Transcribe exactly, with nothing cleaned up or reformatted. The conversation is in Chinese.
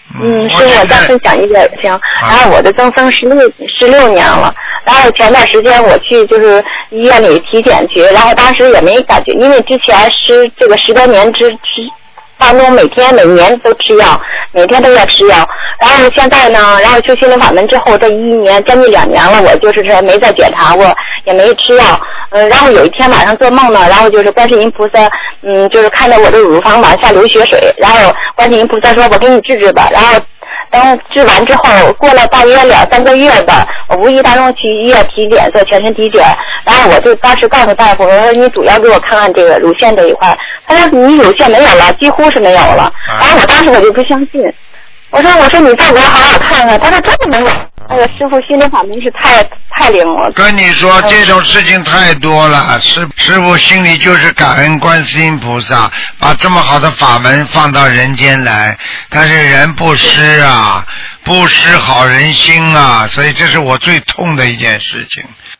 嗯，师傅，我再分享一个行。然后我的增生十六十六年了，然后前段时间我去就是医院里体检去，然后当时也没感觉，因为之前十这个十多年之之当中每天每年都吃药，每天都要吃药。然后现在呢，然后修心灵法门之后，这一年将近两年了，我就是说没再检查过，也没吃药。嗯，然后有一天晚上做梦呢，然后就是观世音菩萨，嗯，就是看到我的乳房往下流血水，然后观世音菩萨说我给你治治吧，然后等治完之后，过了大约两三个月吧，我无意当中去医院体检做全身体检，然后我就当时告诉大夫，我说你主要给我看看这个乳腺这一块，他说你乳腺没有了，几乎是没有了，然后我当时我就不相信，我说我说你再给我好好看看，他说真的没有。那个师傅心灵法门是太太灵了。 跟你说这种事情太多了，师师傅心里就是感恩观世音菩萨，把这么好的法门放到人间来，但是人不施啊，不施好人心啊，所以这是我最痛的一件事情。